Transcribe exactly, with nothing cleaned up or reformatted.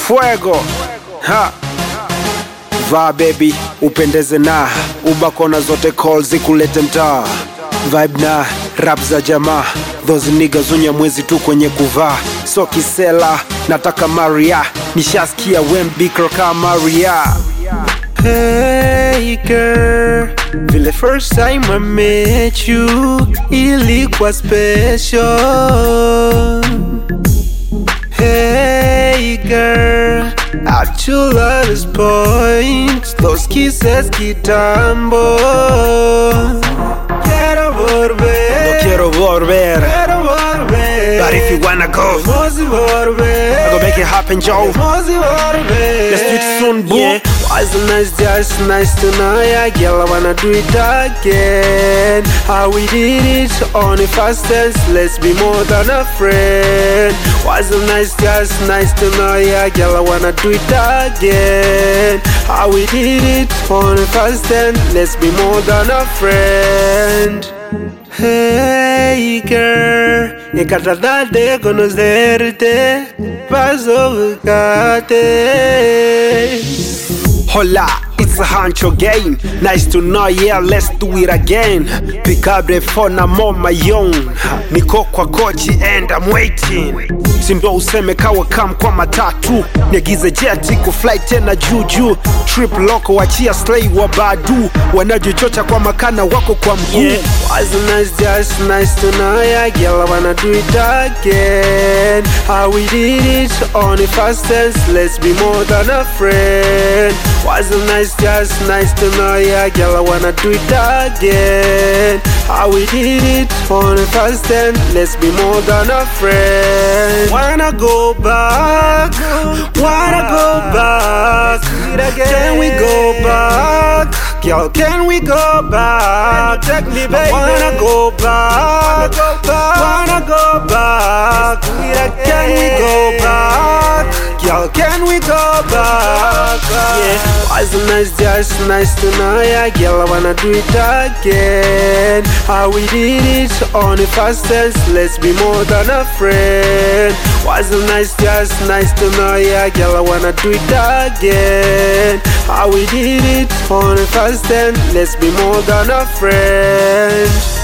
Fuego ha. Va baby, upendeze na ubakona zote call zikulete mtaa. Vibe na rap za jamaa, those niggas unya mwezi tu kwenye kuvaa. So kisela, nataka Maria, nishasikia wembikro kama Maria. Hey girl, vile first time I met you ilikuwa special. Hey girl, at your lowest point, those kisses kitambo. Quiero volver, no quiero volver, quiero volver. But if you wanna go, vamos a volver. I go make it happen, Joe. Vamos a volver. Let's do it soon, boo. Yeah. Why is it nice, just nice tonight? Girl, I wanna do it again. How we did it on the fast dance. Let's be more than a friend. Why is it nice, just nice tonight? Girl, I wanna do it again. How we did it on the fast dance. Let's be more than a friend. Hey girl, encantada de conocerte, paso buscarte. Hola, it's a Hancho game. Nice to know, yeah, let's do it again. Pick up the phone, I'm on my own. Niko kwa kochi and I'm waiting. Sindo useme kawa kam kwa matatu. Negize jet iko flight tena juju. Trip loko wachia slay wa badu. Wanajuchocha kwa makana wako kwa mguu. Yeah. Was nice, just nice tonight. Girl, I wanna do it again. How we did it on the fast dance. Let's be more than a friend. Was nice, just nice tonight. Girl, I wanna do it again. How we did it on the fast dance. Let's be more than a friend. Wanna go back? Wanna go back? Can we go back? Girl, can we go back? Take me, baby. I wanna go back. Wanna go back? Can we go back? Girl, can we go back? Yeah. Was nice, just nice tonight. Girl, I wanna do it again. How we did it on the fast dance. Let's be more than a friend. Was nice, just nice tonight. Girl, I wanna do it again. How we did it on the fast dance. Let's be more than a friend.